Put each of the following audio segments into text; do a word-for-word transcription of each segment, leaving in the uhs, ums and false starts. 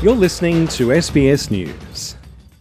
You're listening to S B S News.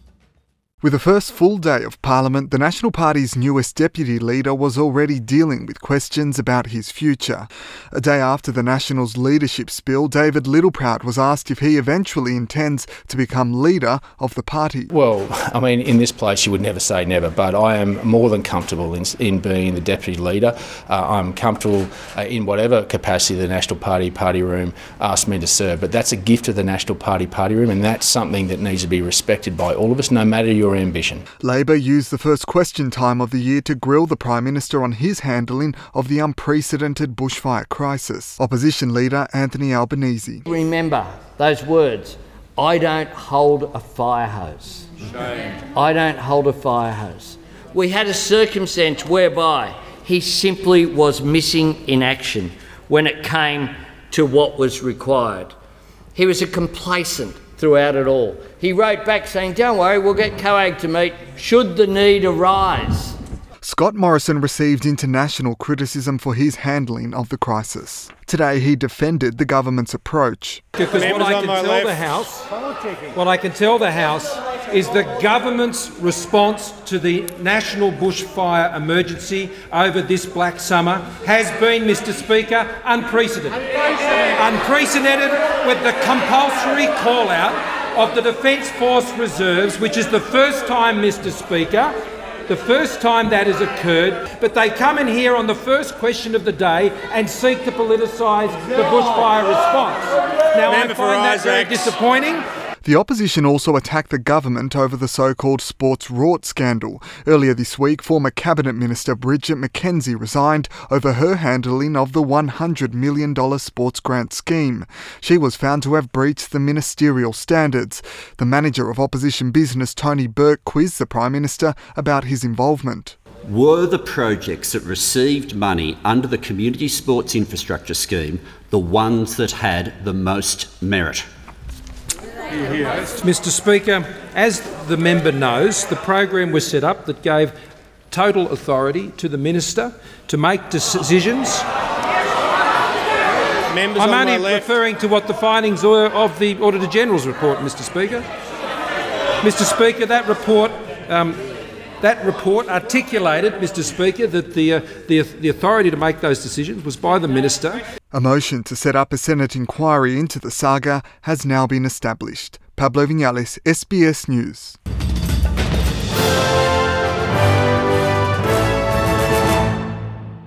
With the first full day of Parliament, the National Party's newest deputy leader was already dealing with questions about his future. A day after the Nationals' leadership spill, David Littleproud was asked if he eventually intends to become leader of the party. Well, I mean, in this place you would never say never, but I am more than comfortable in, in being the deputy leader. Uh, I'm comfortable uh, in whatever capacity the National Party party room asks me to serve, but that's a gift of the National Party party room, and that's something that needs to be respected by all of us, no matter your ambition. Labor used the first question time of the year to grill the Prime Minister on his handling of the unprecedented bushfire crisis. Opposition leader Anthony Albanese. Remember those words, I don't hold a fire hose. Shame. I don't hold a fire hose. We had a circumstance whereby he simply was missing in action when it came to what was required. He was a complacent throughout it all. He wrote back saying, don't worry, we'll get COAG to meet should the need arise. Scott Morrison received international criticism for his handling of the crisis. Today he defended the government's approach. Because what I can tell left. the House, what I can tell the House is the government's response to the national bushfire emergency over this black summer has been, Mister Speaker, unprecedented. Unprecedented with the compulsory call-out of the Defence Force Reserves, which is the first time, Mister Speaker, the first time that has occurred, but they come in here on the first question of the day and seek to politicise the bushfire response. Now, I find that very disappointing. The opposition also attacked the government over the so-called sports rort scandal. Earlier this week, former Cabinet Minister Bridget McKenzie resigned over her handling of the one hundred million dollars sports grant scheme. She was found to have breached the ministerial standards. The manager of opposition business, Tony Burke, quizzed the Prime Minister about his involvement. Were the projects that received money under the Community Sports Infrastructure Scheme the ones that had the most merit? Mister Speaker, as the member knows, the program was set up that gave total authority to the Minister to make decisions. Members I'm on only my left. referring to what the findings were of the Auditor General's report, Mister Speaker. Mister Speaker, that report um, that report articulated, Mister Speaker, that the, uh, the the authority to make those decisions was by the Minister. A motion to set up a Senate inquiry into the saga has now been established. Pablo Vinales, S B S News.